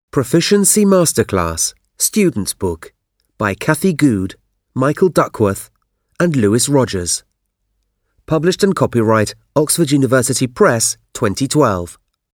Proficiency Masterclass, Student's Book by Kathy Good, Michael Duckworth and Lewis Rogers. Published and copyright Oxford University Press 2012.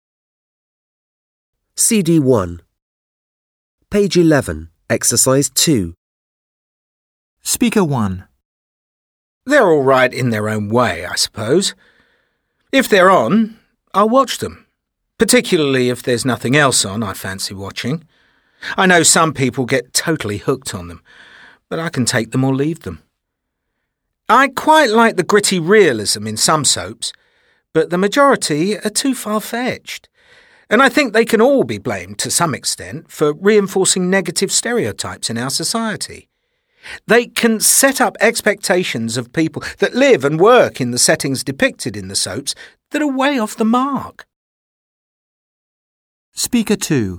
CD 1. Page 11, Exercise 2. Speaker 1. They're all right in their own way, I suppose. If they're on, I'll watch them. Particularly if there's nothing else on I fancy watching. I know some people get totally hooked on them, but I can take them or leave them. I quite like the gritty realism in some soaps, but the majority are too far-fetched. And I think they can all be blamed to some extent for reinforcing negative stereotypes in our society. They can set up expectations of people that live and work in the settings depicted in the soaps that are way off the mark. Speaker 2.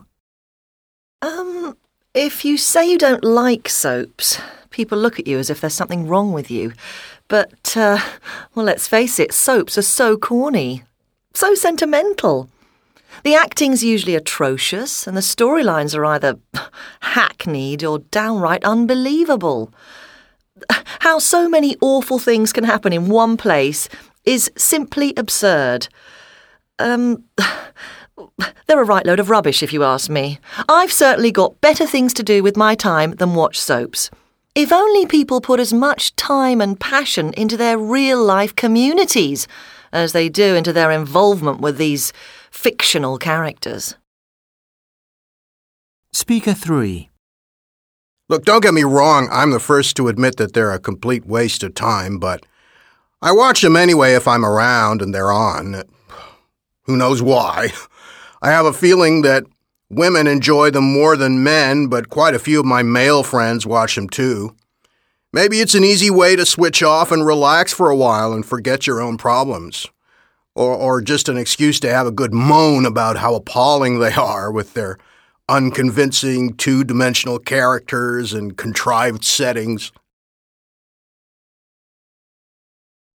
If you say you don't like soaps, people look at you as if there's something wrong with you. But, let's face it, soaps are so corny, so sentimental. The acting's usually atrocious, and the storylines are either hackneyed or downright unbelievable. How so many awful things can happen in one place is simply absurd. They're a right load of rubbish, if you ask me. I've certainly got better things to do with my time than watch soaps. If only people put as much time and passion into their real-life communities as they do into their involvement with these fictional characters. Speaker 3. Look, don't get me wrong, I'm the first to admit that they're a complete waste of time, but I watch them anyway if I'm around and they're on. Who knows why? I have a feeling that women enjoy them more than men, but quite a few of my male friends watch them too. Maybe it's an easy way to switch off and relax for a while and forget your own problems. Or just an excuse to have a good moan about how appalling they are with their unconvincing two-dimensional characters and contrived settings.